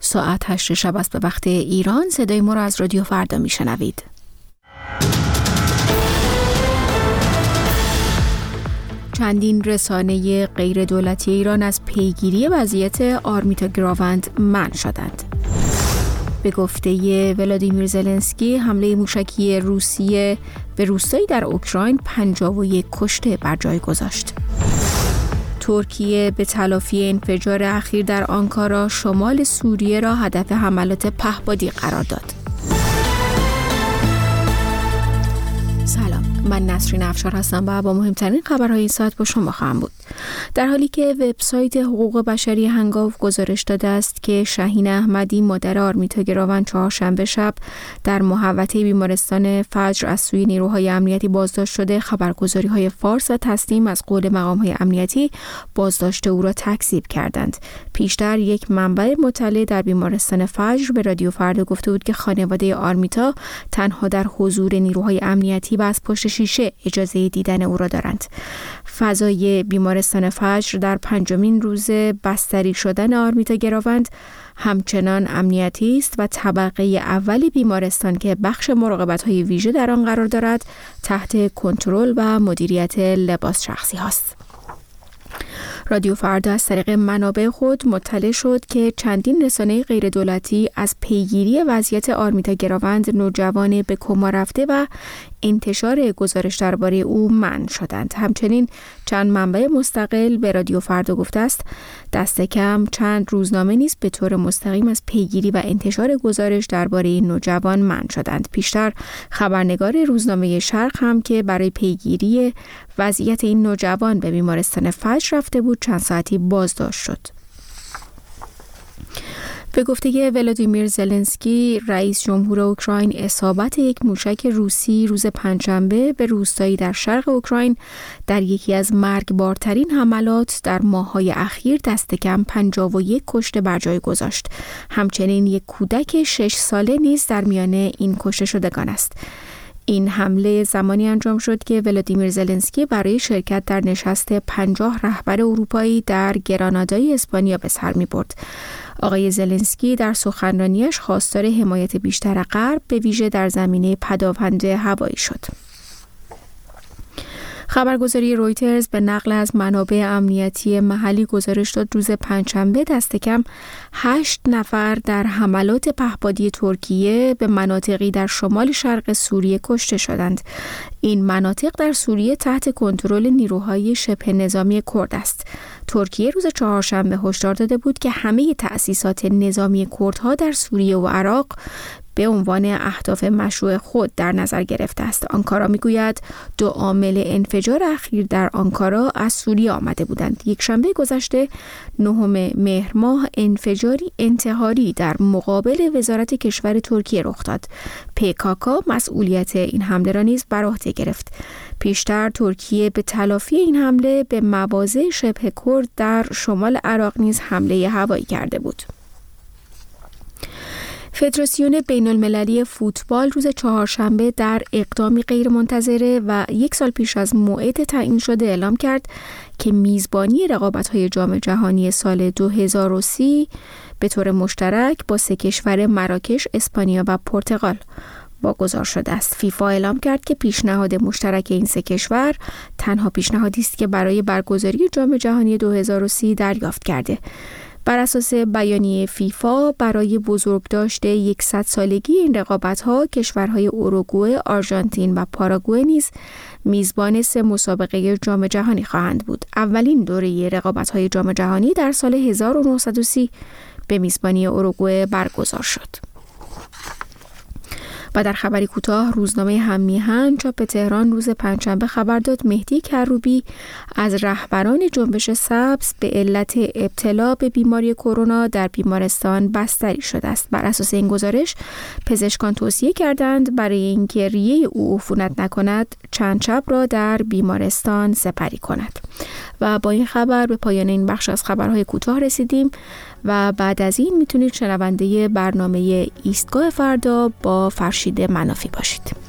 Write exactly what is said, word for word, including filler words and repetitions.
ساعت هشت شب است به وقت ایران. صدای ما را از رادیو فردا میشنوید. چندین رسانه غیر دولتی ایران از پیگیری وضعیت آرمیتا گراوند منع شدند. به گفته ولادیمیر زلنسکی، حمله موشکی روسیه به روستایی در اوکراین پنجاه و یک کشته بر جای گذاشت. ترکیه به تلافی انفجار اخیر در آنکارا شمال سوریه را هدف حملات پهپادی قرار داد. سلام، من نسرین افشار هستم و با مهمترین خبرهای این ساعت با شما خواهم بود. در حالی که وبسایت حقوق بشری هنگاو گزارش داده است که شاهین احمدی مادر آرمیتا گراوند چهارشنبه شب در محوطه بیمارستان فجر از سوی نیروهای امنیتی بازداشت شده، خبرگزاری‌های فارس و تسنیم از قول مقام‌های امنیتی بازداشت او را تکذیب کردند. پیشتر یک منبع مطلع در بیمارستان فجر به رادیو فردا گفته بود که خانواده آرمیتا تنها در حضور نیروهای امنیتی و از پشت شیشه اجازه دیدن او را دارند. فضای بیمارستان فجر در پنجمین روز بستری شدن آرمیتا گراوند همچنان امنیتی است و طبقه اول بیمارستان که بخش مراقبت‌های ویژه در آن قرار دارد تحت کنترل و مدیریت لباس شخصی است. رادیو فردا از طریق منابع خود مطلع شد که چندین رسانه غیر دولتی از پیگیری وضعیت آرمیتا گراوند نوجوان به کما رفته و انتشار گزارش درباره او منع شدند. همچنین چند منبع مستقل به رادیو فردا گفته است دست کم چند روزنامه نیز به طور مستقیم از پیگیری و انتشار گزارش درباره این نوجوان منع شدند. پیشتر خبرنگار روزنامه شرق هم که برای پیگیری وضعیت این نوجوان به بیمارستان فجر رفته بود چند ساعتی بازداشت شد. به گفته ولادیمیر زلنسکی، رئیس جمهور اوکراین، اصابت یک موشک روسی روز پنجشنبه به روستایی در شرق اوکراین در یکی از مرگبارترین حملات در ماه‌های اخیر دست کم پنجاه و یک کشته بر جای گذاشت. همچنین یک کودک شش ساله نیز در میان این کشته شدگان است. این حمله زمانی انجام شد که ولادیمیر زلنسکی برای شرکت در نشست پنجاه رهبر اروپایی در گرانادای اسپانیا به سر می برد. آقای زلنسکی در سخنرانیش خواستار حمایت بیشتر غرب به ویژه در زمینه پدافند هوایی شد. خبرگزاری رویترز به نقل از منابع امنیتی محلی گزارش داد روز پنجشنبه دست کم هشت نفر در حملات پهپادی ترکیه به مناطقی در شمال شرق سوریه کشته شدند. این مناطق در سوریه تحت کنترل نیروهای شبه نظامی کرد است. ترکیه روز چهارشنبه هشدار داده بود که همه تأسیسات نظامی کردها در سوریه و عراق به عنوان اهداف مشروع خود در نظر گرفته است. آنکارا میگوید دو عامل انفجار اخیر در آنکارا از سوریه آمده بودند. یک شنبه گذشته نهم مهر ماه انفجاری انتحاری در مقابل وزارت کشور ترکیه رخ داد. پیکاکا مسئولیت این حمله را نیز بر عهده گرفت. پیشتر ترکیه به تلافی این حمله به مواضع شبه کرد در شمال عراق نیز حمله هوایی کرده بود. فدراسیون بین المللی فوتبال روز چهارشنبه در اقدامی غیر منتظره و یک سال پیش از موعد تعیین شده اعلام کرد که میزبانی رقابت‌های جام جهانی سال دو هزار و سی به طور مشترک با سه کشور مراکش، اسپانیا و پرتغال واگذار شده است. فیفا اعلام کرد که پیشنهاد مشترک این سه کشور تنها پیشنهادی است که برای برگزاری جام جهانی دو هزار و سی دریافت کرده. بر اساس بیانیه فیفا برای بزرگداشت صد سالگی این رقابت‌ها کشورهای اوروگوئه، آرژانتین و پاراگوئه نیز میزبان سه مسابقه جام جهانی خواهند بود. اولین دوره رقابت‌های جام جهانی در سال هزار و نهصد و سی به میزبانی اوروگوئه برگزار شد. و در خبری کوتاه، روزنامه هم‌میهن چاپ تهران روز پنجشنبه خبر داد مهدی کروبی از رهبران جنبش سبز به علت ابتلا به بیماری کرونا در بیمارستان بستری شده است. بر اساس این گزارش پزشکان توصیه کردند برای اینکه ریه او عفونت نکند چند شب را در بیمارستان سپری کند. و با این خبر به پایان این بخش از خبرهای کوتاه رسیدیم و بعد از این میتونید شنونده برنامه ایستگاه فردا با فرشید منافی باشید.